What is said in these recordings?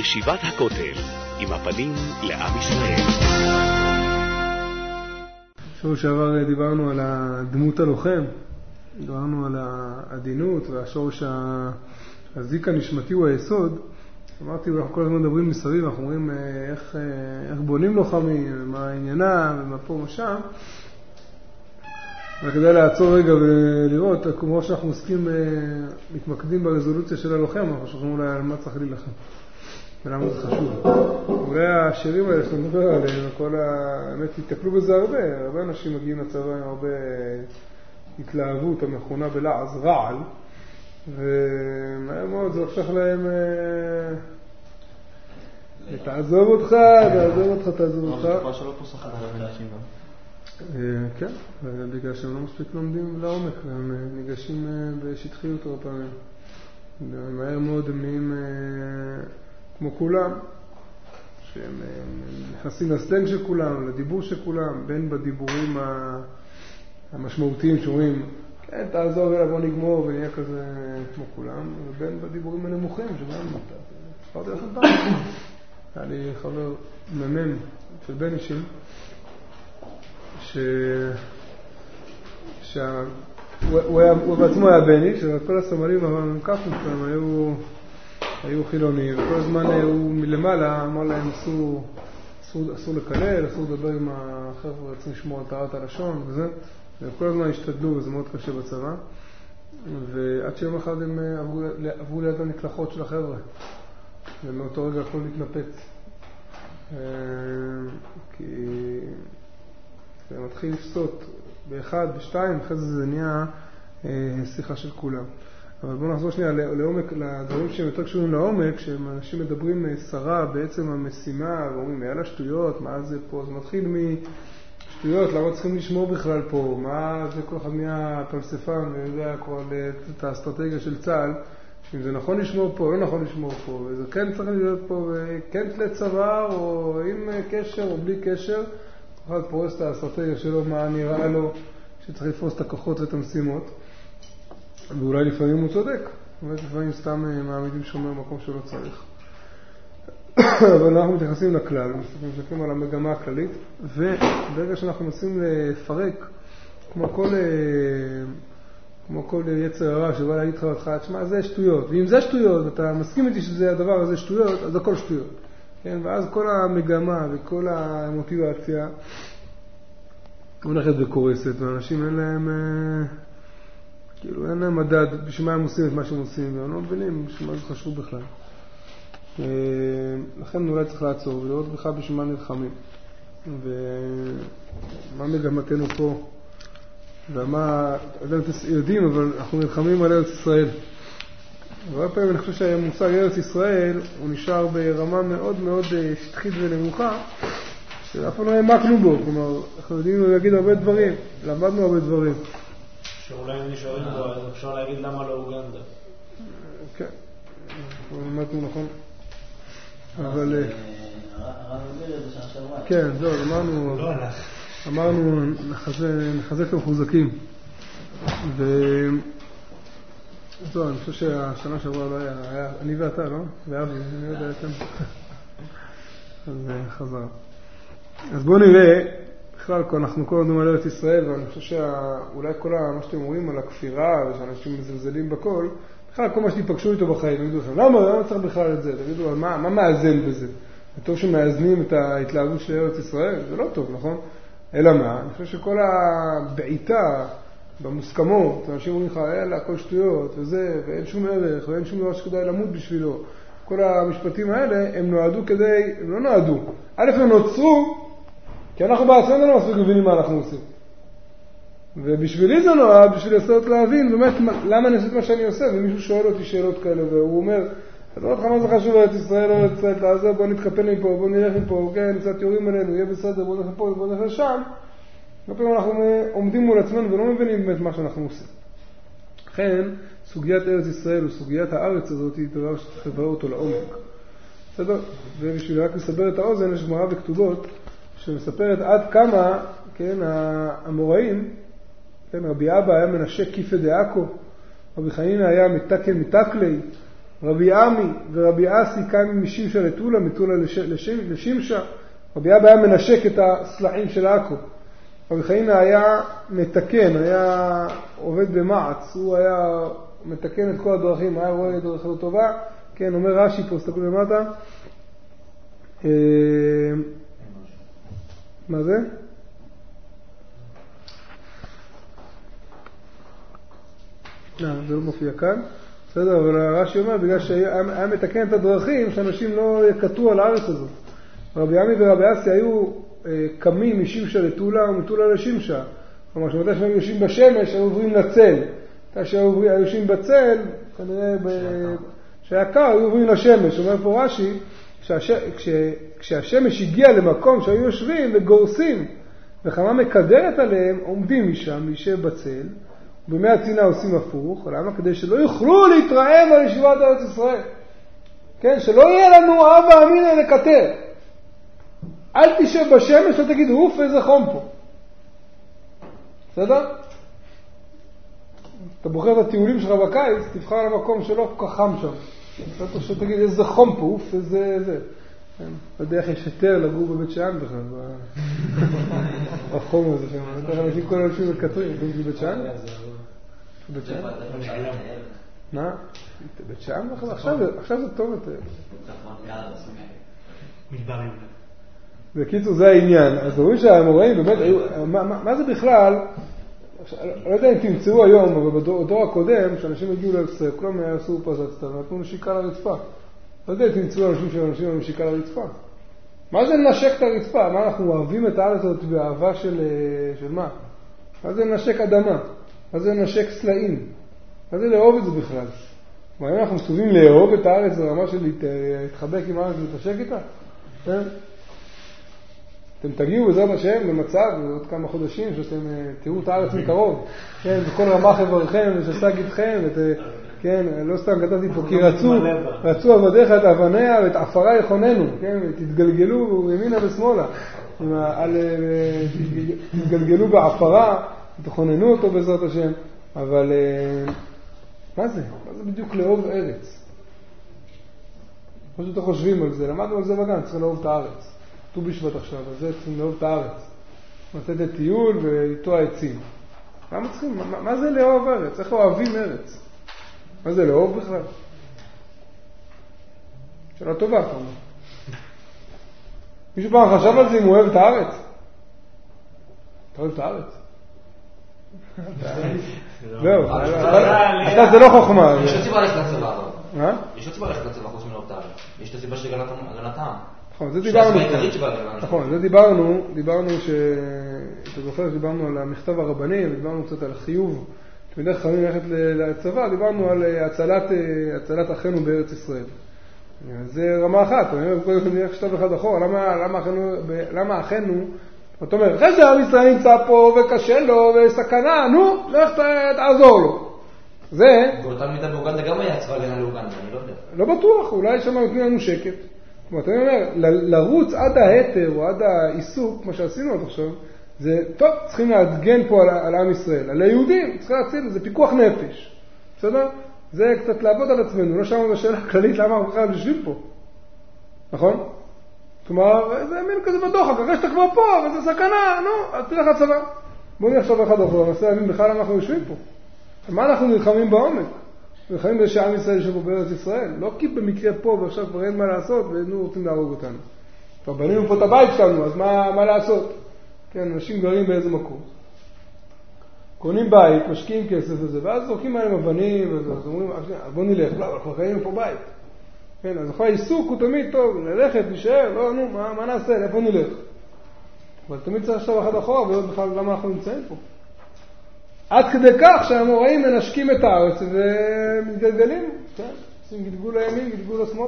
ישיבת הכותל, עם הפנים לעם ישראל. שבוע שעבר דיברנו על הדמות הלוחם, דיברנו על העדינות והשורש הזיק הנשמתי הוא היסוד. אמרתי, אנחנו כל הזמן מדברים מסביב, אנחנו אומרים איך בונים לוחמים, מה העניינה ומה פה ומה שם. וכדי לעצור רגע ולראות, כמו שאנחנו מתמקדים ברזולוציה של הלוחם, אנחנו שוכרים אולי על מה צריך להילחם ולמה זה חשוב. אולי השירים האלה שאתה מדבר עליהם, כל האמת, תתקלו בזה הרבה אנשים מגיעים לצבא עם הרבה התלהבות המכונה בלעז רעל, ומהר מאוד זה הופך להם תעזוב אותך. זה כבר שלא פוסחת על אנשים גם. כן, בגלל שהם לא מספיק לומדים לעומק, והם ניגשים בשטחיות הרבה פעמים. מהר מאוד הם נהיים כמו כולם, שהם נכנסים לסלנג של כולם, לדיבור של כולם, בין בדיבורים המשמעותיים שאומרים, כן, תעזור אליו, בוא נגמור ונהיה כזה כמו כולם, ובין בדיבורים הנמוכים, שגם ספרתי לכם פעם. היה לי חבר ממם של בן אישים, הוא בעצמו היה בני, שכל הסמלים המקפים שלהם היו חילונים, וכל הזמן הוא מלמעלה אמר להם אסור לקלל, אסור לדבר עם החבר'ה, רוצים לשמור על תארת הלשון וזה, וכל הזמן השתדלו, וזה מאוד קשה בצבא, ועד שיום אחד הם עברו ליד המקלחות של החבר'ה, ומאותו רגע יכולו להתנפץ, כי זה מתחיל לפסות באחד, בשתיים, אחרי זה נהיה שיחה של כולם. אבל בואו נחזור שנייה לעומק, לדברים שהם יותר קשורים לעומק, שאנשים מדברים שרה בעצם המשימה, ואומרים, יאללה שטויות, מה זה פה? זה מתחיל משטויות, למה צריכים לשמור בכלל פה? מה זה כל אחד מהפלספן, ויודע כבר את האסטרטגיה של צה"ל, אם זה נכון לשמור פה, לא נכון לשמור פה, וזה כן צריך להיות פה, וכן תלי צוואר, או עם קשר, או בלי קשר, אחד פורס את האסטרטגיה שלו, מה נראה לו שצריך לפרוס את הכוחות ואת המשימות, ואולי לפעמים הוא צודק, לפעמים סתם מעמידים שומר מקום שלא צריך. אבל אנחנו מתייחסים לכלל, מסתכלים על המגמה הכללית, וברגע שאנחנו מנסים לפרק, כמו כל יצר הרע שבא להגיד לך אותך, תשמע, זה שטויות, ואם זה שטויות, ואתה מסכים איתי שזה הדבר הזה שטויות, אז הכל שטויות. כן, ואז כל המגמה וכל המוטיבציה הולכת וקורסת, ואנשים אין להם מדד בשביל מה הם עושים את מה שהם עושים, והם לא מבינים בשביל מה זה חשוב בכלל. לכן אולי צריך לעצור ולראות בכלל בשביל מה נלחמים, ומה מגמתנו פה, ומה, יודעים, אבל אנחנו נלחמים על ארץ ישראל. הרבה פעמים אני חושב שהמושג ארץ ישראל הוא נשאר ברמה מאוד מאוד שטחית ונמוכה, שאף פעם לא העמקנו בו. כלומר, אנחנו יודעים להגיד הרבה דברים, למדנו הרבה דברים. שאולי אם נשארים בו, אז אפשר להגיד למה לא אוגנדה. כן, למדנו נכון. אבל... כן, זהו, אמרנו נחזק למחוזקים. זהו, אני חושב שהשנה שעברה לא היה, אני ואתה, לא? ואבי, אני יודע אתם. אז חזר. אז בואו נראה, בכלל, אנחנו כל הזמן על ארץ ישראל, ואני חושב שאולי כל מה שאתם אומרים על הכפירה, ושאנשים מזלזלים בכל, בכלל כל מה שתיפגשו איתו בחיים, תגידו לכם, למה צריך בכלל את זה? תגידו, מה מאזן בזה? זה טוב שמאזנים את ההתלהבות של ארץ ישראל? זה לא טוב, נכון? אלא מה? אני חושב שכל הבעיטה במוסכמות, אנשים אומרים לך, יאללה, הכל שטויות, וזה, ואין שום ערך, ואין שום דבר שכדאי למות בשבילו. כל המשפטים האלה, הם לא נועדו. א', הם נוצרו, כי אנחנו בעצמנו לא מספיק מבינים מה אנחנו עושים. ובשבילי זה נועד, בשביל לנסות להבין, באמת, למה אני עושה את מה שאני עושה, ומישהו שואל אותי שאלות כאלה, והוא אומר, אז לא אותך מה זה חשוב ארץ ישראל, לא ארץ ישראל, לעזור, בוא נתקפל מפה, בוא נלך מפה, כן, קצת יורים עלינו, יהיה בסדר, בוא נלך פה, בוא נלך לשם. לפעמים אנחנו עומדים מול עצמנו ולא מבינים באמת מה שאנחנו עושים. לכן, סוגיית ארץ ישראל וסוגיית הארץ הזאת היא דבר שצריך לברר אותו לעומק. בסדר? ובשביל רק לסבר את האוזן, יש גמרא וכתובות שמספרת עד כמה, כן, המוראים, כן, רבי אבא היה מנשה כיפה דעכו, רבי חנינא היה מתקל מתקלי, רבי עמי ורבי אסי קיימים משימשה לטולה, מטולה לשימשה. רבי אבא היה מנשק את הסלעים של עכו. רבי חיינה היה מתקן, היה עובד במעץ, הוא היה מתקן את כל הדרכים, היה רואה את דרכו טובה. כן, אומר רש"י פה, סתכלו למטה. מה זה? זה לא מופיע כאן. בסדר, אבל רש"י אומר, בגלל שהיה מתקן את הדרכים, שאנשים לא יקטו על הארץ הזאת. רבי עמי ורבי אסי היו קמים משימשה לטולה ומטולה לשימשה. כלומר, שמתי שהם יושבים בשמש, היו עוברים לצל. כשהיו יושבים בצל, כנראה שהיה קר, היו עוברים לשמש. אומר פה רש"י, כשהשמש הגיע למקום שהיו יושבים וגורסים, וחמה מקדרת עליהם, עומדים משם, להישב בצל, ובימי הצינה עושים הפוך. למה? כדי שלא יוכלו להתרעם על ישיבת ארץ ישראל. כן, שלא יהיה לנו אבא אמינא לקטר. אל תשב בשמש, לא תגיד, אוף, איזה חום פה. בסדר? אתה בוחר את הטיולים שלך בקיץ, תבחר על המקום שלא כל כך חם שם. אתה שאתה תגיד, איזה חום פה, אוף, איזה... לא יודע איך יש יותר לגור בבית שאן בכלל, בחום הזה שם. אתה יודע, אנשים כל אנשים מקטרים, אתם בבית שאן? בית שאן? מה? בית שאן? עכשיו זה טוב יותר. בקיצור, זה העניין. אז רואים שהאמוראים באמת היו... מה זה בכלל? לא יודע אם תמצאו היום, אבל בדור הקודם, שאנשים הגיעו לישראל, כולם עשו פרסצטה, נתנו נשיקה לרצפה. לא יודע אם תמצאו אנשים שאנשים נשיקה לרצפה. מה זה לנשק את הרצפה? מה, אנחנו אוהבים את הארץ הזאת באהבה של מה? מה זה לנשק אדמה? מה זה לנשק סלעים? מה זה לאהוב את זה בכלל? אם אנחנו מסתובבים לאהוב את הארץ ברמה של להתחבק עם הארץ ולהתנשק איתה? אתם תגיעו בעזרת השם למצב, עוד כמה חודשים, שאתם תראו את הארץ מקרוב. כן, בכל רמה חברכם, ושסג איתכם, כן, לא סתם כתבתי פה, כי רצו עבדיך את אבניה ואת עפרה יכוננו, כן, תתגלגלו ימינה ושמאלה. תתגלגלו בעפרה, תכוננו אותו בעזרת השם. אבל מה זה? מה זה בדיוק לאהוב ארץ? פשוט חושבים על זה, למדנו על זה בגן, צריך לאהוב את הארץ. ט"ו בשבט עכשיו, אז זה צריכים לאהוב את הארץ. לתת את טיול ואיתו העצים. למה צריכים? מה זה לאהוב ארץ? איך אוהבים ארץ? מה זה לאהוב בכלל? שאלה טובה, כמובן. מישהו פעם חשב על זה אם הוא אוהב את הארץ? אתה אוהב את הארץ? זהו, אתה זה לא חוכמה. יש עוד סיבה ללכת לצבא. מה? יש עוד סיבה ללכת לצבא חוץ מלאהוב את הארץ. יש את הסיבה של הגנת העם. נכון, זה דיברנו. נכון, זה דיברנו אתה זוכר שדיברנו על המכתב הרבני, ודיברנו קצת על החיוב, שבדרך כלל ללכת לצבא, דיברנו על הצלת אחינו בארץ ישראל. זה רמה אחת, אני אומר, קודם כל נלך שטב אחד אחורה, למה אחינו, זאת אומרת, אחרי שעם ישראל נמצא פה וקשה לו וסכנה, נו, לך תעזור לו. זה... באותה מידה באוגנדה גם היה צבא הגנה לאוגנדה, אני לא יודע. לא בטוח, אולי שם נותנים לנו שקט. זאת אומרת, אני אומר, לרוץ עד ההתר או עד העיסוק, כמו שעשינו עד עכשיו, זה טוב, צריכים להדגן פה על עם ישראל. על היהודים, צריכים להציל, זה פיקוח נפש. בסדר? זה קצת לעבוד על עצמנו, לא שמענו בשאלה הכללית למה אנחנו בכלל יושבים פה. נכון? כלומר, זה מין כזה בדוחק, אחרי שאתה כבר פה, וזה סכנה, נו, אז תלך לצבא. בואו נלך עכשיו אחד אחורה, ננסה להבין בכלל למה אנחנו יושבים פה. מה אנחנו נלחמים בעומק? נלחמים בזה שעם ישראל יושב פה בארץ ישראל. לא כי במקרה פה ועכשיו כבר אין מה לעשות, ואינו רוצים להרוג אותנו. כבר בנינו פה את הבית שלנו, אז מה לעשות? כן, אנשים גרים באיזה מקום. קונים בית, משקיעים כסף וזה, ואז זורקים עליהם אבנים, אז אומרים, בוא נלך, לא, אנחנו חיינו פה בית. כן, אז אחרי העיסוק הוא תמיד טוב, ללכת, נשאר, לא, נו, מה נעשה, לאיפה נלך? אבל תמיד צריך עכשיו אחד אחורה, ולא בכלל למה אנחנו נמצאים פה. עד כדי כך שהאמוראים מנשקים את הארץ ומתגלגלים, כן, עושים גלגול לימין, גלגול לשמאל.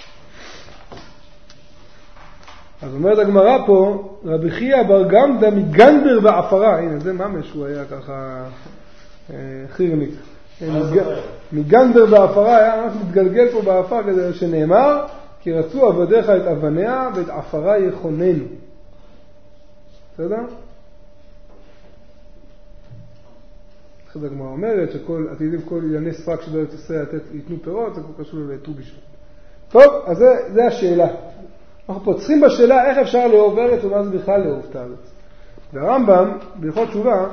אז אומרת הגמרא פה, רבי חייא בר גמדא מגנדר ועפרה, הנה זה ממש, הוא היה ככה חירניק. מגנדר ועפרה היה ממש מתגלגל פה בעפר כזה שנאמר, כי רצו עבדיך את אבניה ואת עפרה יכוננו. בסדר? אחרי הגמרא אומרת שכל, אתם יודעים, כל ענייני ספק של ארץ ישראל ייתנו פירות, זה כל קשור לט"ו בשבט. טוב, אז זה השאלה. אנחנו פה צריכים בשאלה איך אפשר לאהוב ארץ ומה זה בכלל לאהוב את הארץ. והרמב"ם, בהלכות תשובה,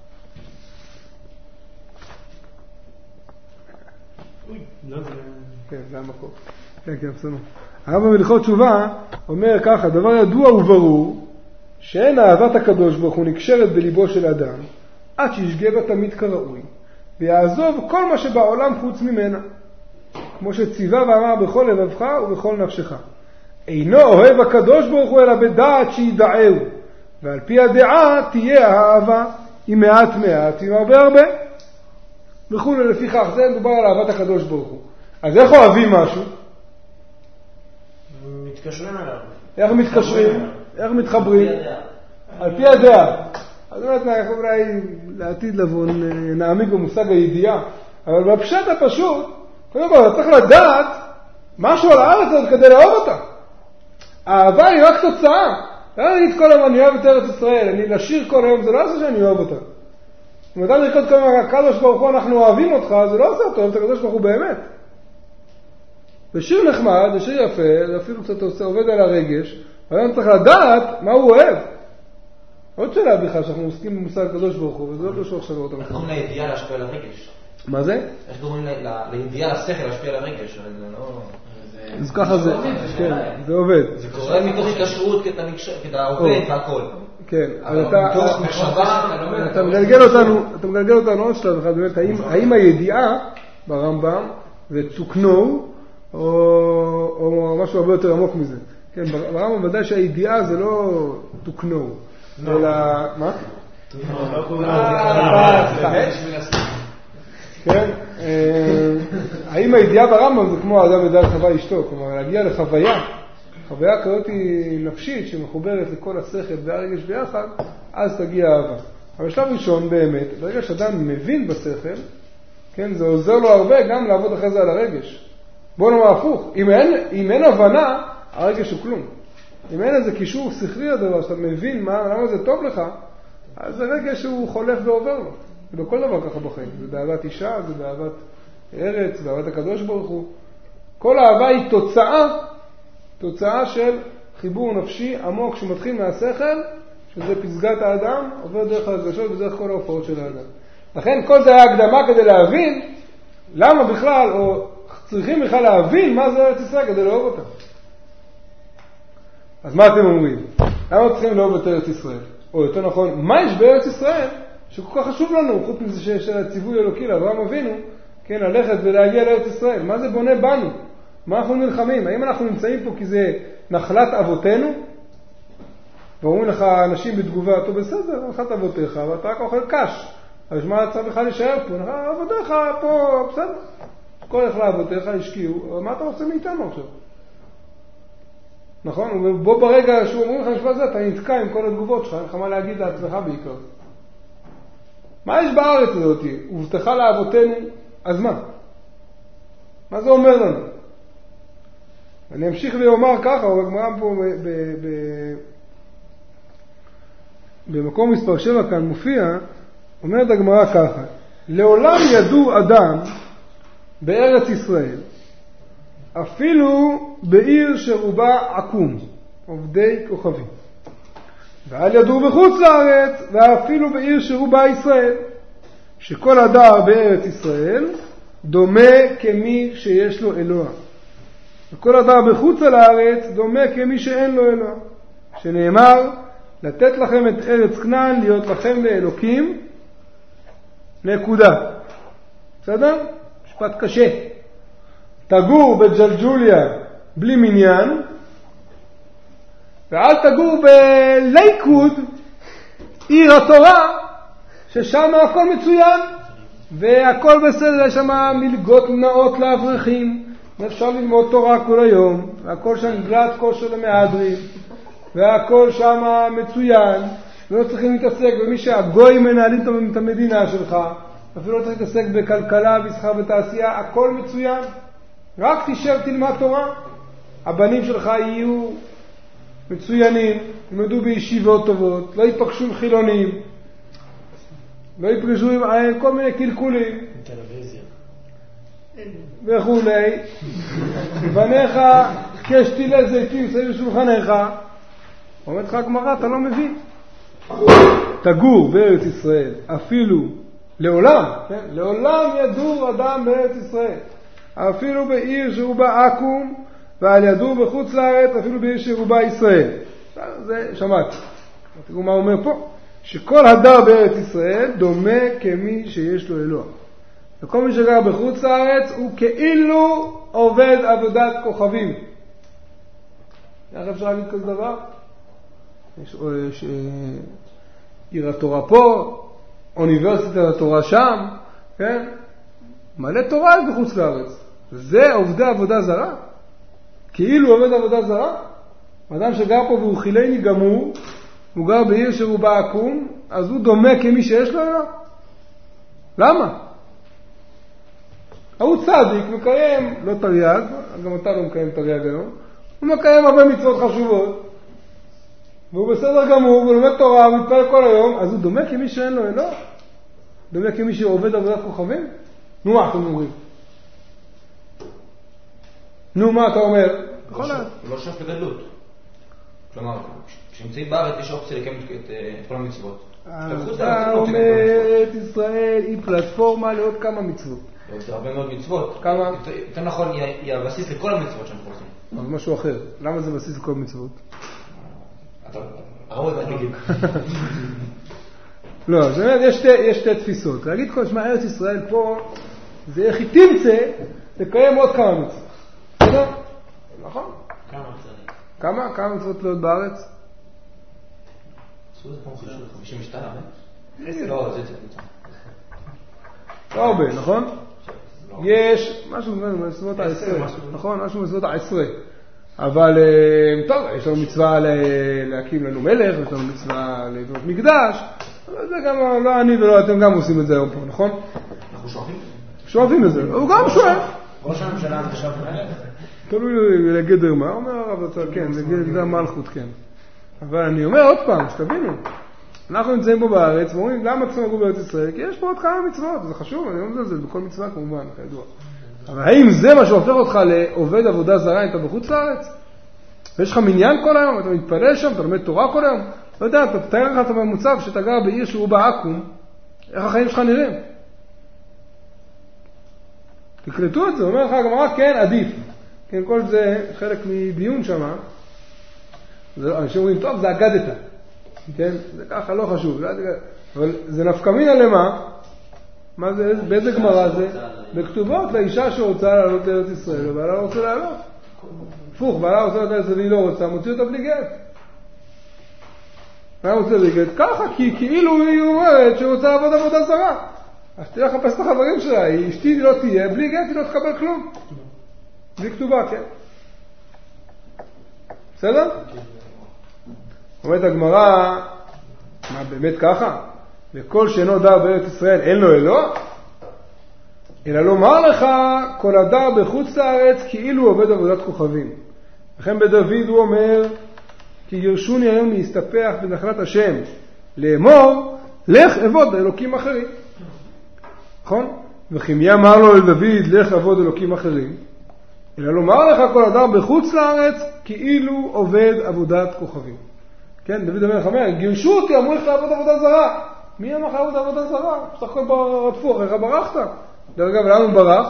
כן, זה המקום. כן, בסדר. הרמב"ם בהלכות תשובה אומר ככה, דבר ידוע וברור, שאין אהבת הקדוש ברוך הוא נקשרת בליבו של אדם, עד שישגה בה תמיד כראוי, ויעזוב כל מה שבעולם חוץ ממנה, כמו שציווה ואמר בכל לבבך ובכל נפשך. אינו אוהב הקדוש ברוך הוא אלא בדעת שידעהו, ועל פי הדעה תהיה האהבה, עם מעט מעט, עם הרבה הרבה. וכו' לפיכך, זה מדובר על אהבת הקדוש ברוך הוא. אז איך אוהבים משהו? מתקשרים אליו. איך מתקשרים? איך מתחברים? על פי הדעה. אז באמת, אולי לעתיד לבוא נעמיק במושג הידיעה, אבל בפשט הפשוט, קודם כל, צריך לדעת משהו על הארץ הזאת כדי לאהוב אותה. האהבה היא רק תוצאה. לא להגיד כל היום אני אוהב את ארץ ישראל, אני לשיר כל היום, זה לא עושה שאני אוהב אותה. אם אתה לרקוד כל היום, הקדוש ברוך הוא אנחנו אוהבים אותך, זה לא עושה אותו, אתה הקדוש ברוך הוא באמת. זה שיר נחמד, זה שיר יפה, זה אפילו קצת עובד על הרגש, אבל אני צריך לדעת מה הוא אוהב. עוד שאלה בכלל שאנחנו עוסקים במושג הקדוש ברוך הוא, וזה לא קשור עכשיו אותם. איך קוראים לידיעה להשפיע על הרגש? מה זה? איך קוראים לידיעה לשכל להשפיע על הרגש? אז ככה זה, כן, זה עובד. זה קורה מתוך התקשרות כי אתה עובד והכל. כן, אבל מתוך מחשבה אתה מגלגל אותנו עוד שלב אחד, באמת, האם הידיעה ברמב"ם וצוקנו או משהו הרבה יותר עמוק מזה. כן, ברמב"ם ודאי שהידיעה זה לא תוקנו, אלא, מה? כן, האם הידיעה ברמב"ם זה כמו האדם ידע לחווה אשתו, כלומר להגיע לחוויה, חוויה כזאת היא נפשית שמחוברת לכל השכל והרגש ביחד, אז תגיע אהבה. אבל בשלב ראשון באמת, ברגע שאדם מבין בשכל, כן, זה עוזר לו הרבה גם לעבוד אחרי זה על הרגש. בוא נאמר הפוך, אם אין הבנה, הרגש הוא כלום. אם אין איזה קישור שכלי לדבר, שאתה מבין למה זה טוב לך, אז הרגש הוא חולף ועובר לו. ובכל דבר ככה בחיים. זה באהבת אישה, זה באהבת ארץ, באהבת הקדוש ברוך הוא. כל אהבה היא תוצאה של חיבור נפשי עמוק שמתחיל מהשכל, שזה פסגת האדם, עובר דרך הרגשות ודרך כל ההופעות של האדם. לכן כל זה היה הקדמה כדי להבין למה בכלל, או צריכים בכלל להבין מה זה ארץ ישראל כדי לאהוב אותה. אז מה אתם אומרים? למה צריכים לאהוב את ארץ ישראל? או יותר נכון, מה יש בארץ ישראל שכל כך חשוב לנו, חוץ מזה שיש הציווי אלוקי לאברהם אבינו, כן, ללכת ולהגיע לארץ ישראל? מה זה בונה בנו? מה אנחנו נלחמים? האם אנחנו נמצאים פה כי זה נחלת אבותינו? ואומרים לך אנשים בתגובה, טוב בסדר, נחלת אבותיך, ואתה רק אוכל קש. אז מה צריך לך להישאר פה? אבותיך פה, בסדר. כל אחד אבותיך השקיעו, אבל מה אתה רוצה מאיתנו עכשיו? נכון? ובוא ברגע שהוא אומרים לך משפט זה, אתה נתקע עם כל התגובות שלך, אין לך מה להגיד לעצמך בעיקר. מה יש בארץ הזאת? הובטחה לאבותינו, אז מה? מה זה אומר לנו? אני אמשיך ואומר ככה, אבל הגמרא פה במקום מספר 7 כאן מופיע, אומרת הגמרא ככה, לעולם ידעו אדם בארץ ישראל, אפילו בעיר שרובה עקום, עובדי כוכבים. ועל ידעו בחוץ לארץ, ואפילו בעיר שרובה ישראל, שכל הדר בארץ ישראל דומה כמי שיש לו אלוה. וכל הדר בחוץ לארץ דומה כמי שאין לו אלוה. שנאמר, לתת לכם את ארץ כנען, להיות לכם לאלוקים, נקודה. בסדר? משפט קשה. תגור בג'לג'וליה בלי מניין, ואל תגור בלייקוד, עיר התורה, ששם הכל מצוין, והכל בסדר, יש שם מלגות נאות לאברכים, ואפשר ללמוד תורה כל היום, והכל שם גלת כושר למהדרין, והכל שם מצוין, ולא צריכים להתעסק במי שהגויים מנהלים את המדינה שלך, אפילו לא צריך להתעסק בכלכלה, מסחר ותעשייה, הכל מצוין. רק תשב תלמד תורה, הבנים שלך יהיו מצוינים, ילמדו בישיבות טובות, לא ייפגשו עם חילונים. לא יפגשו עם כל מיני קלקולים. טלוויזיה. וכולי. בניך כשתילי זיתים סביב שולחניך. אומרת לך הגמרא, אתה לא מבין. תגור בארץ ישראל, אפילו לעולם, כן? לעולם ידור אדם בארץ ישראל. אפילו בעיר שרובה עכו"ם, ועל ידור בחוץ לארץ, אפילו בעיר שרובה ישראל. זה שמעתי. תראו מה הוא אומר פה. שכל הדר בארץ ישראל דומה כמי שיש לו אלוה. וכל מי שגר בחוץ לארץ הוא כאילו עובד עבודת כוכבים. איך אפשר להגיד כזה דבר? יש עיר התורה פה, אוניברסיטת התורה שם, כן? מלא תורה בחוץ לארץ. זה עובדי עבודה זרה? כאילו עובד עבודה זרה? אדם שגר פה והוא חילני גמור, הוא גר בעיר שרובה עכו"ם, אז הוא דומה כמי שיש לו אלוה? למה? הוא צדיק, מקיים, לא תרי"ג, גם אתה לא מקיים תרי"ג היום, הוא מקיים הרבה מצוות חשובות, והוא בסדר גמור, הוא לומד תורה, הוא מתפלל כל היום, אז הוא דומה כמי שאין לו אלוה? דומה כמי שעובד עבודת כוכבים? נו, מה אתם אומרים? נו, מה אתה אומר? הוא לא שואף לגדלות. כלומר, כשנמצאים בארץ יש אופציה לקיים את כל המצוות. אתה אומר, את ישראל היא פלטפורמה לעוד כמה מצוות. זה הרבה מאוד מצוות. כמה? יותר נכון, היא הבסיס לכל המצוות שאנחנו עושים. אז משהו אחר. למה זה בסיס לכל מצוות? הרוב זה תגיד. לא, זאת אומרת, יש שתי תפיסות. להגיד כל שמה, ארץ ישראל פה, זה איך היא תמצא לקיים עוד כמה מצוות. בסדר? נכון? כמה צריך? כמה מצוות להיות בארץ? עשו את זה כמו 52, לא, זה קבוצה. לא הרבה, נכון? יש משהו בסביבות ה-10, נכון? משהו בסביבות ה-10. אבל טוב, יש לנו מצווה להקים לנו מלך, יש לנו מצווה לבנות מקדש, אבל זה גם לא אני ולא אתם גם עושים את זה היום פה, נכון? אנחנו שואפים? שואפים את זה, הוא גם שואף. ראש הממשלה זה שואף מלך? תלוי לגדר מה, אומר הרב, כן, לגדר מלכות, כן. אבל אני אומר עוד פעם, שתבינו, אנחנו נמצאים פה בארץ, ואומרים, למה צריכים לגור בארץ ישראל? כי יש פה עוד כמה מצוות, זה חשוב, אני לא מזלזל בכל מצווה כמובן, כידוע. אבל האם זה מה שהופך אותך לעובד עבודה זרה אם אתה בחוץ לארץ? ויש לך מניין כל היום, אתה מתפלל שם, אתה לומד תורה כל היום? לא יודע, אתה תאר לך את הממוצע שאתה גר בעיר שרובה עכו"ם, איך החיים שלך נראים? תקלטו את זה, אומר לך הגמרא, כן, עדיף. כן, כל זה חלק מדיון שם. אנשים אומרים, טוב, זה אגדת. כן, זה ככה לא חשוב. אבל זה נפקא מינה למה? מה זה, באיזה גמרא זה? בכתובות לאישה שרוצה לעלות לארץ ישראל, ובעלה לא רוצה לעלות. הפוך, בעלה רוצה לעלות לארץ ישראל, והיא לא רוצה, מוציא אותה בלי גט. מה רוצה בלי גט? ככה, כי כאילו היא אומרת שרוצה לעבוד עבודה זרה. אז תהיה לחפש את החברים שלה, אשתי לא תהיה, בלי גט היא לא תקבל כלום. בלי כתובה, כן. בסדר? אומרת הגמרא, מה באמת ככה? וכל שאינו דר בארץ ישראל אין לו אלוה? אלא לומר לך, כל הדר בחוץ לארץ כאילו עובד עבודת כוכבים. לכן בדוד הוא אומר, כי ירשוני היום להסתפח בנחלת השם, לאמור, לך עבוד אלוקים אחרים. נכון? וכי מי אמר לו לדוד, לך עבוד אלוקים אחרים? אלא לומר לך כל הדר בחוץ לארץ כאילו עובד עבודת כוכבים. כן, דוד המלך אומר, גירשו אותי, אמרו לך לעבוד עבודה זרה. מי אמר לך לעבוד עבודה זרה? בסך הכל רדפו, איך ברחת? דרך אגב, לאן הוא ברח?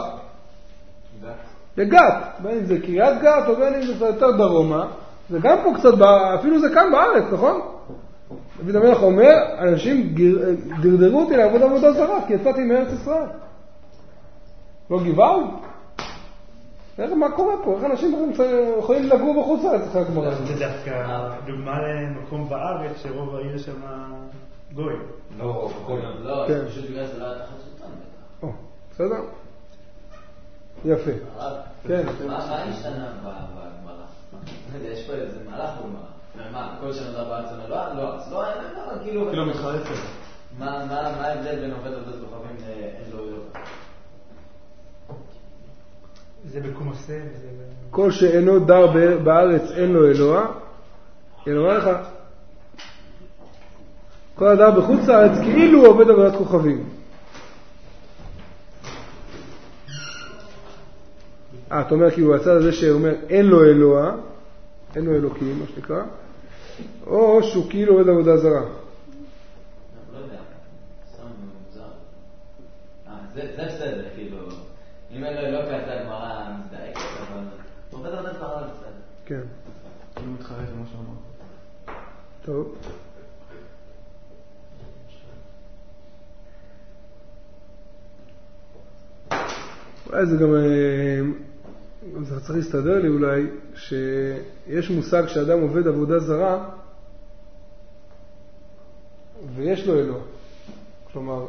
לגת. בין אם זה קריית גת או בין אם זה יותר דרומה, זה גם פה קצת, אפילו זה כאן בארץ, נכון? דוד המלך אומר, אנשים דרדרו אותי לעבוד עבודה זרה, כי יצאתי מארץ ישראל. לא גיוון? מה קורה פה? איך אנשים יכולים לגור בחוץ לארץ אחרי הגמרא? זה דווקא דוגמה למקום בארץ שרוב העיר שם גוי. לא, גוי. לא, פשוט בגלל זה לא היה תחת סולטן. בסדר? יפה. כן. מה השתנה בגמרא? יש פה איזה מהלך בגמרא. מה, כל שנודע בארץ זה לא? לא, אז לא היה למה, כאילו... כאילו מתחרצת. מה ההבדל בין עובד עבודת כוכבים אין לו אלוה? זה בקומוסה. כל שאינו דר בארץ אין לו אלוה. אלוה לך. כל אדם בחוץ לארץ כאילו הוא עובד עבודת כוכבים. אתה אומר כי הוא הצד הזה שאומר אין לו אלוה, אין לו אלוקים, מה שנקרא, או שהוא כאילו עובד עבודה זרה. לא יודע, סתם מוזר. זה בסדר, כאילו, אם אין לו אלוקה זה הגמרא מזדעקת, אבל הוא עובד עבודה זרה בסדר. כן. אני מתחרט למה שאמר. טוב. אולי זה גם, זה צריך להסתדר לי אולי, שיש מושג שאדם עובד עבודה זרה, ויש לו אלוה. כלומר,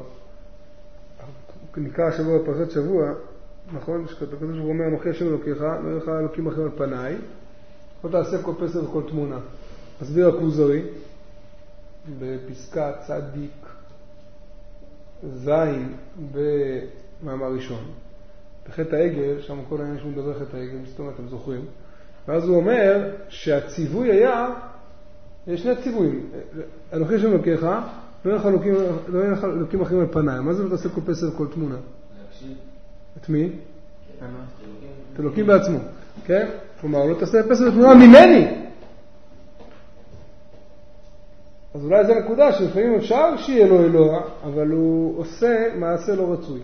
נקרא השבוע פרשת שבוע, נכון? שכתוב שהוא אומר, אנוכי השם אלוקיך, לא יהיה לך אלוקים אחרים על פניי, לא תעשה כל פסל וכל תמונה. מסביר הכוזרי, בפסקה צדיק זין במאמר ראשון. בחטא העגל, שם כל העניין שהוא מדבר חטא העגל, זאת אומרת, אתם זוכרים. ואז הוא אומר שהציווי היה, יש שני ציוויים. אנוכי השם אלוקיך, לא יהיה לך אלוקים אחרים על פניי. מה זה לא תעשה כל פסל וכל תמונה? את מי? את אלוקים בעצמו. כן? כלומר, לא תעשה פסל ותמונה ממני. אז אולי זו נקודה שלפעמים אפשר שיהיה לו אלוה, אבל הוא עושה מעשה לא רצוי.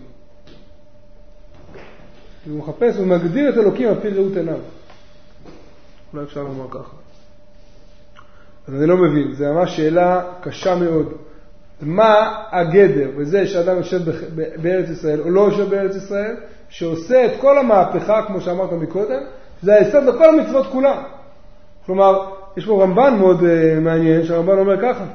הוא מחפש, הוא מגדיר את אלוקים על פי ראות עיניו. אולי אפשר לומר ככה. אז אני לא מבין, זו ממש שאלה קשה מאוד. מה הגדר בזה שאדם יושב בארץ ישראל או לא יושב בארץ ישראל, שעושה את כל המהפכה, כמו שאמרת מקודם, זה היסוד לכל המצוות כולם. כלומר, יש פה רמב"ן מאוד מעניין, שהרמב"ן אומר ככה.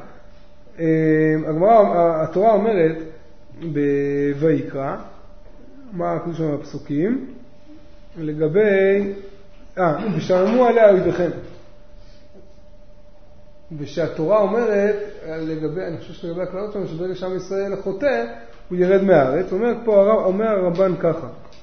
התורה אומרת בויקרא, מה כתוב שם בפסוקים, לגבי, ושממו עליה אויביכם. ושהתורה אומרת, לגבי, אני חושב שלגבי הכללות שלנו, שברגע שעם ישראל חוטא, הוא ירד מהארץ. אומר הרמב"ן ככה,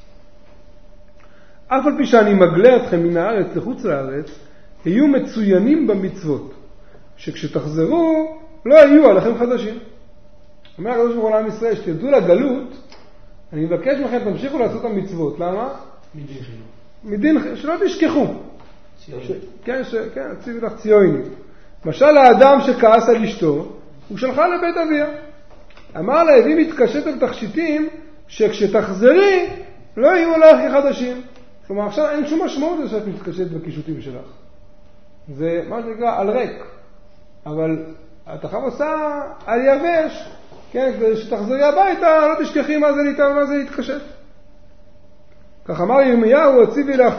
אף על פי שאני מגלה אתכם מן הארץ לחוץ לארץ, היו מצוינים במצוות, שכשתחזרו לא יהיו עליכם חדשים. אומר הקדוש ברוך הוא לעם ישראל, שתרדו לגלות, אני מבקש מכם, תמשיכו לעשות את המצוות. למה? מדין חינוך. שלא תשכחו. כן, ציווי לך ציונים. משל האדם שכעס על אשתו, הוא שלחה לבית אביה. אמר לה, אם מתקשט על תכשיטים, שכשתחזרי לא יהיו עליך חדשים. כלומר, עכשיו אין שום משמעות לזה שאת מתקשט בקישוטים שלך. זה מה שנקרא על ריק. אבל את עכשיו עושה על יבש, כן, כדי שתחזרי הביתה, לא תשכחי מה זה להתאר ומה זה להתקשט. כך אמר ירמיהו, הציבי לך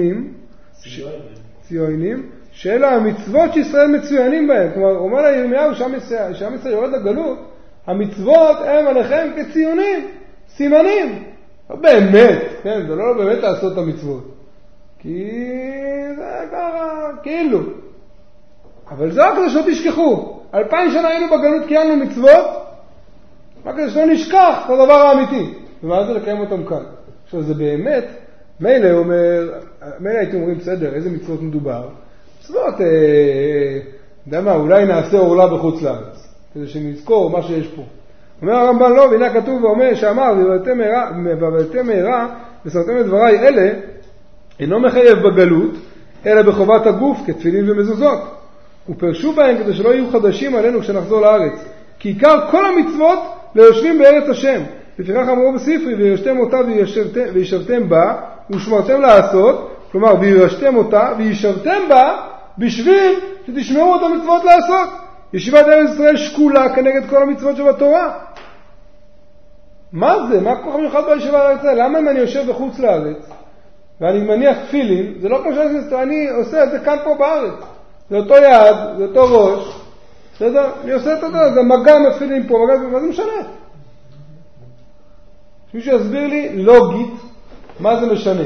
ציונים, שאלה המצוות שישראל מצוינים בהם. כלומר, אומר לה ירמיהו, שעם ישראל יורד לגלות, המצוות הם עליכם כציונים, סימנים. לא באמת, כן, זה לא באמת לעשות את המצוות. כי זה ככה, כאילו. אבל זה רק כדי שלא תשכחו. 2000 שנה היינו בגלות, קיימנו מצוות, רק כדי שלא נשכח את הדבר האמיתי. ומה זה לקיים אותם כאן. עכשיו זה באמת, מילא הייתם אומרים, בסדר, איזה מצוות מדובר? מצוות, יודע מה, אולי נעשה עורלה בחוץ לארץ, כדי שנזכור מה שיש פה. אומר הרמב"ן לא, והנה כתוב ואומר שאמר, ובלתם מהרה, ושמתם את דבריי אלה, אינו מחייב בגלות, אלא בחובת הגוף, כתפילין ומזוזות. ופרשו בהם כדי שלא יהיו חדשים עלינו כשנחזור לארץ. כי עיקר כל המצוות ליושבים בארץ השם. לפיכך אמרו בספרי, וירשתם אותה וישבתם בה, ושמרתם לעשות, כלומר, וירשתם אותה וישבתם בה, בשביל שתשמעו את המצוות לעשות. ישיבת ארץ ישראל שקולה כנגד כל המצוות שבתורה. מה זה? מה כל כך מיוחד בישיבת ארץ ישראל? למה אם אני יושב בחוץ לארץ, ואני מניח תפילין, זה לא כמו שאני עושה את זה כאן פה בארץ. זה אותו יד, זה אותו ראש, בסדר? אני עושה את אותו, זה מגע מתפילין פה, מה זה משנה? מישהו יסביר לי לוגית מה זה משנה.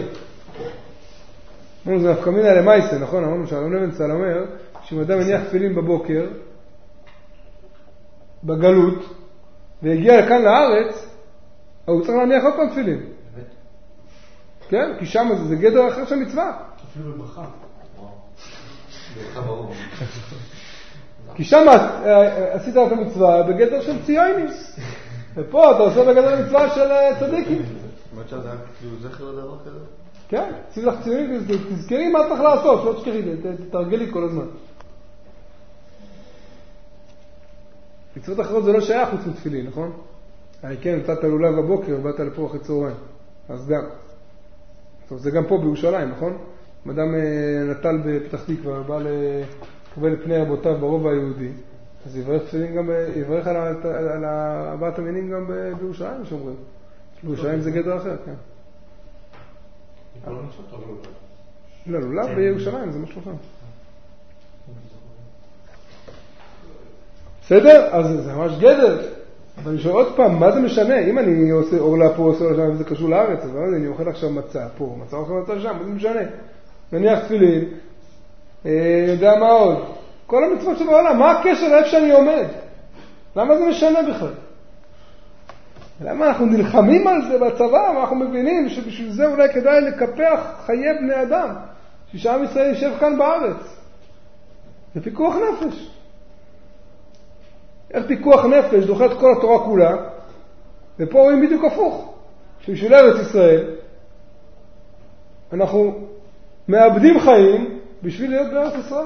זה נפקא מינה למעשה, נכון? אמרנו שהרב לוינצל אומר שאם אדם מניח תפילין בבוקר בגלות והגיע לכאן לארץ, הוא צריך להניח עוד פעם תפילין. כן? כי שם זה גדר אחר של מצווה. אפילו בברכה. ברכה ברור. כי שם עשית את המצווה בגדר של ציונים. ופה אתה עושה בגדר מצווה של צדיקים. זאת אומרת שזה היה כאילו זכר לדבר כזה? כן, ציב לך ציונים, תזכרי מה צריך לעשות, לא תשכחי, תתרגלי כל הזמן. מצוות אחרות זה לא שייך חוץ מתפילין, נכון? כן, נתת לולב בבוקר ובאת לפה אחרי צהריים. אז גם. טוב, זה גם פה בירושלים, נכון? אדם נטל בפתח תקווה, בא לקבל פני אבותיו ברובע היהודי, אז יברך על הבאת המינים גם בירושלים, שאומרים. בירושלים זה גדר אחר, כן. לא, לולב בירושלים, זה משהו אחר. בסדר? אז זה ממש גדר. אבל אני שואל עוד פעם, מה זה משנה? אם אני עושה אורלה פה, עושה אורלה שם, וזה קשור לארץ, אז אני אוכל עכשיו מצה פה, מצה אוכל מצה שם, מה זה משנה? נניח תפילין, יודע מה עוד? כל המצוות שבעולם, מה הקשר לאיפה שאני עומד? למה זה משנה בכלל? למה אנחנו נלחמים על זה בצבא, ואנחנו מבינים שבשביל זה אולי כדאי לקפח חיי בני אדם, שעם ישראל יישב כאן בארץ. זה פיקוח נפש. איך פיקוח נפש דוחה את כל התורה כולה, ופה רואים בדיוק הפוך. שבשביל ארץ ישראל, אנחנו מאבדים חיים בשביל להיות בארץ ישראל.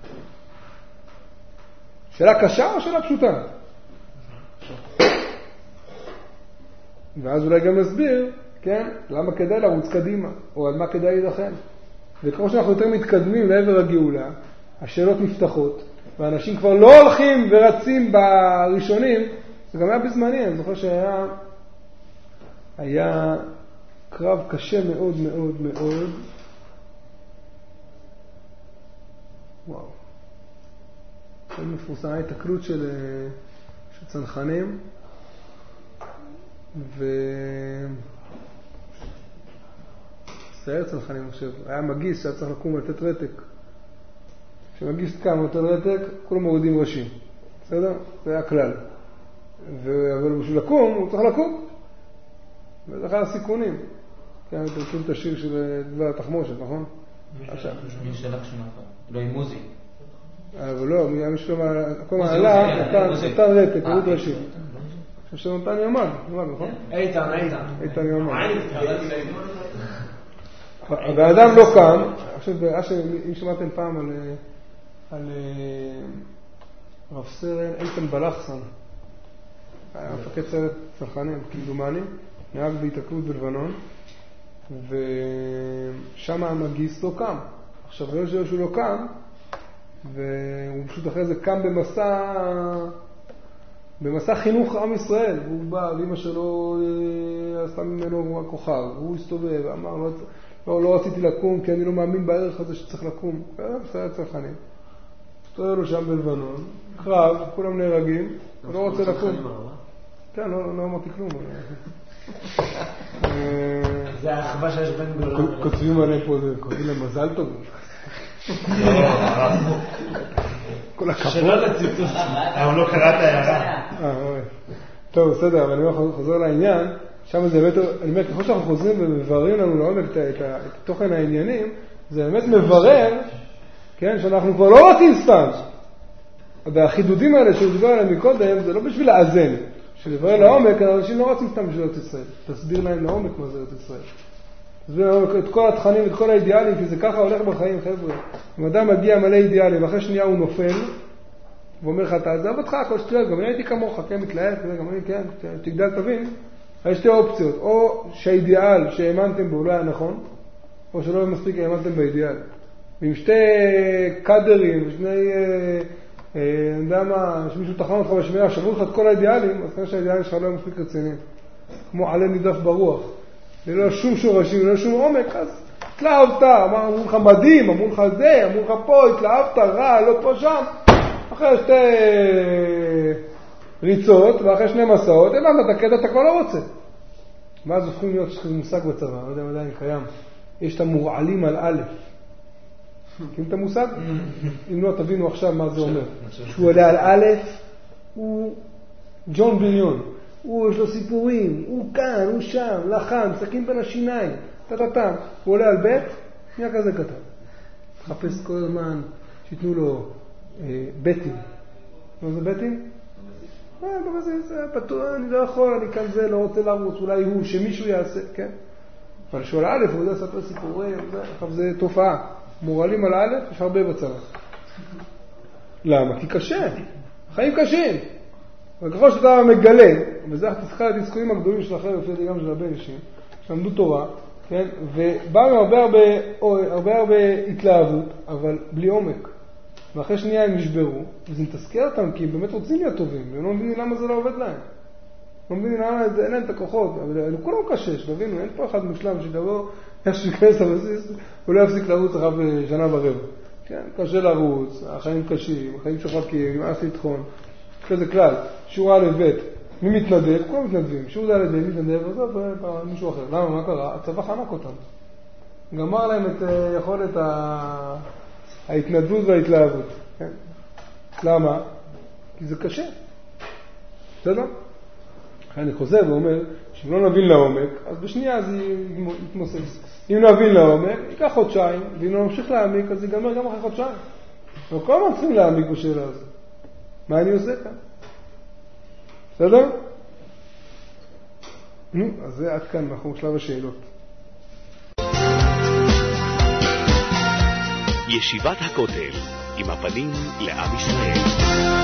שאלה קשה או שאלה פשוטה? ואז אולי גם נסביר, כן, למה כדאי לרוץ קדימה, או על מה כדאי להילחם. וכמו שאנחנו יותר מתקדמים לעבר הגאולה, השאלות נפתחות, ואנשים כבר לא הולכים ורצים בראשונים. זה גם היה בזמני, אני זוכר היה קרב קשה מאוד מאוד מאוד. וואו. זה מפורסם, היה התקלות של צנחנים, סיירת צנחנים, אני חושב. היה מגיס שהיה צריך לקום ולתת רתק. כשמגיס קם ונותן רתק, כולם מורידים ראשים. בסדר? זה היה כלל. אבל בשביל לקום, הוא צריך לקום. וזה אחד הסיכונים. כן, אתם מכירים את השיר של דבר התחמושת, נכון? מי שלך שנפה? לא עם מוזי. אבל לא, מי שלו, הכל מעלה, נתן רתק, הוריד ראשים. אני חושב שנתן יומן, נכון? איתן יומן. והאדם לא קם. אם שמעתם פעם על רב סרן איתן בלחסן, היה מפקד סיירת צנחנים, כמדומני, נהג בהתקלות בלבנון, ושם המגיס לא קם. עכשיו, הראש שלו שהוא לא קם, והוא פשוט אחרי זה קם במסע חינוך עם ישראל. הוא בא, ואמא שלו עשתה ממנו כוכב, והוא הסתובב, ואמר, לא רציתי לקום, כי אני לא מאמין בערך הזה שצריך לקום. בסיירת צנחנים. הסתובב לו שם בלבנון, קרב, כולם נהרגים, הוא לא רוצה לקום. כן, לא אמרתי כלום. זה האחווה שיש בין גולן. כותבים עליהם פה, כותבים להם מזל טוב. כל הכבוד. שלא לציטוט. אבל לא קראת הערה. טוב, בסדר, אבל אני חוזר לעניין. שם זה באמת, אני אומר, ככל שאנחנו חוזרים ומבררים לנו לעומק את תוכן העניינים, זה באמת מברר, כן, שאנחנו כבר לא רוצים סתם. והחידודים האלה שהוא דיבר עליהם מקודם, זה לא בשביל לאזן. שלברר לעומק, אנשים לא רוצים סתם בשביל ארץ ישראל. תסביר להם לעומק מה זה ארץ ישראל. תסביר לעומק את כל התכנים, את כל האידיאלים, כי זה ככה הולך בחיים, חבר'ה. אם אדם מגיע מלא אידיאלים, ואחרי שנייה הוא נופל, ואומר לך, תעזב אותך, הכל שטויות, גם אני הייתי כמוך, כן, מתלהב, גם אני, כן, תגדל, תבין. יש שתי אופציות, או שהאידיאל שהאמנתם בו לא היה נכון, או שלא מספיק האמנתם באידיאל. ועם שתי קאדרים, ושני, אני יודע מה, שמישהו תחם אותך בשמיעה, שברו לך את כל האידיאלים, אז כנראה שהאידיאלים שלך לא מספיק רציניים. כמו עלה נידף ברוח. ללא שום שורשים, ללא שום עומק, אז התלהבת, אמרו לך מדהים, אמרו לך זה, אמרו לך פה, התלהבת, רע, לא פה שם. אחרי שתי ריצות, ואחרי שני מסעות, הבנת, את הקטע אתה כבר לא רוצה. ואז הופכים להיות מושג בצבא, לא יודע אם עדיין קיים. יש את המורעלים על א'. מכירים את המושג? אם לא, תבינו עכשיו מה זה אומר. שהוא עולה על א', הוא ג'ון ביליון. הוא יש לו סיפורים, הוא כאן, הוא שם, לחם, סכין בין השיניים, טטטם. הוא עולה על ב', נהיה כזה קטן. חפש כל הזמן, שיתנו לו בטים, מה זה בטים? בבסיס, אני לא יכול, אני כאן זה, לא רוצה לרוץ, אולי הוא, שמישהו יעשה, כן? אבל שואל א', הוא יודע לספר סיפורים, זה תופעה. מורלים על א', יש הרבה בצבא. למה? כי קשה. חיים קשים. וככל שאתה מגלה, וזה תזכה לדיסקויים הגדולים של החבר'ה, לפי גם של הרבה אנשים, שלמדו תורה, כן? ובאו הרבה התלהבות, אבל בלי עומק. ואחרי שנייה הם נשברו, וזה מתסכל אותם, כי הם באמת רוצים להיות טובים, והם לא מבינים למה זה לא עובד להם. לא מבינים למה אין להם את הכוחות, אבל כולם קשה, שתבינו, אין פה אחד מושלם שדבר, איך שיכנס לבסיס, הוא לא יפסיק לרוץ אחר בשנה ורבע. כן, קשה לרוץ, החיים קשים, החיים שוחקים, נמאס לטחון. כזה כלל, שיעור א' ב', מי מתנדב? כולם מתנדבים. שיעור ד' מי מתנדב? עזוב מישהו אחר. למה? מה קרה? הצבא חנק אותם. גמר להם את יכולת ההתנדבות וההתלהבות. כן? למה? כי זה קשה. בסדר? אני חוזר ואומר, שאם לא נבין לעומק, אז בשנייה זה יתמוסס. אם נבין לעומק, ייקח חודשיים, ואם לא נמשיך להעמיק, אז ייגמר גם אחרי חודשיים. אבל כל הזמן צריכים להעמיק בשאלה הזאת. מה אני עושה כאן? בסדר? אז זה עד כאן, אנחנו בשלב השאלות. ישיבת הכותל, עם הפנים לעם ישראל.